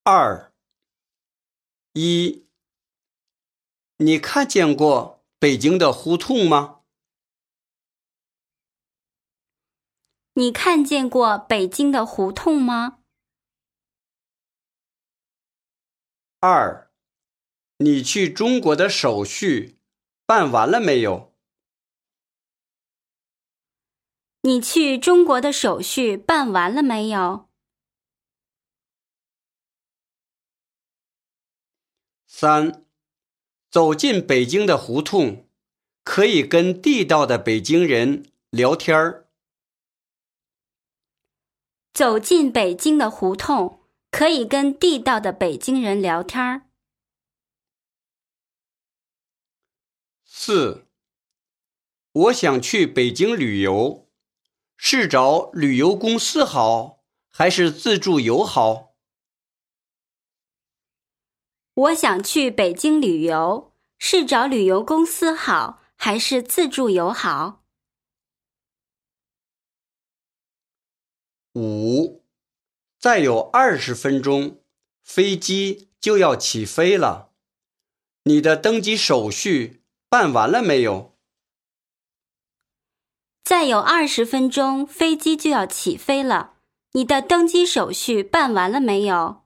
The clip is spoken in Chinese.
二一，你看见过北京的胡同吗？ 你看见过北京的胡同吗？ 二，你去中国的手续办完了没有？ 你去中国的手续办完了没有？ 三，走进北京的胡同，可以跟地道的北京人聊天儿。 走进北京的胡同，可以跟地道的北京人聊天儿。 四，我想去北京旅游，是找旅游公司好，还是自助游好？ 我想去北京旅游，是找旅游公司好，还是自助游好？ 五，再有20分钟，飞机就要起飞了。你的登机手续办完了没有？ 再有20分钟，飞机就要起飞了。你的登机手续办完了没有？